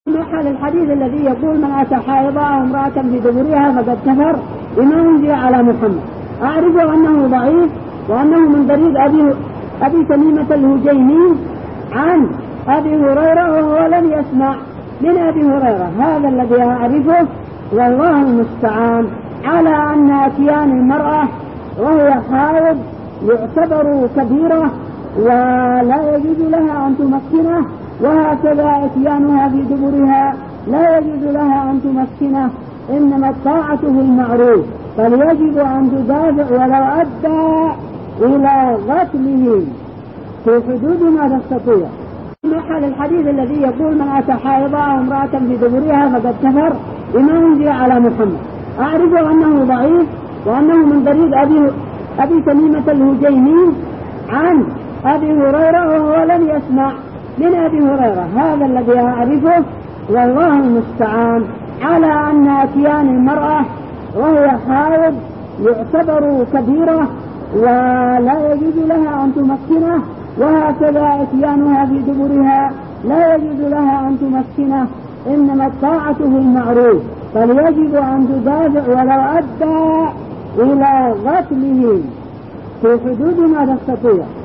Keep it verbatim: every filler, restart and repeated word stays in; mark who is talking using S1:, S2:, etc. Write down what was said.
S1: محل الحديث الذي يقول من أتى حائضة أو امرأة في دبرها فقد كفر بما أنزل على محمد. أعرف أنه ضعيف وأنه من طريق أبي, أبي تميمة الهجيمي عن أبي هريرة وهو لم يسمع من أبي هريرة. هذا الذي أعرفه والله المستعان على أن أتيان المرأة وهي حائض يعتبر كبيرة ولا يجوز لها أن تمكنه، وهكذا اتيانها في دبرها لا يجوز لها أن تمكنه، إنما الطاعة في المعروف، فليجب أن تدافع ولو أدى إلى قتله في حدود ما تستطيع. محل الحديث الذي يقول من أتى حائضة أو امرأة في دبرها فقد كفر بما أنزل على محمد. أعرف أنه ضعيف وأنه من طريق أبي, أبي تميمة الهجيمي عن أبي هريرة وهو لم يسمع من أبي هريرة. هذا الذي أعرفه والله المستعان على أن أتيان المرأة وهي حائض يعتبر كبيرة ولا يجوز لها أن تمكنه، وهكذا اتيانها في دبرها لا يجوز لها أن تمكنه، إنما الطاعة في المعروف، فليجب أن تدافع ولو أدى إلى قتله في حدود ما تستطيع.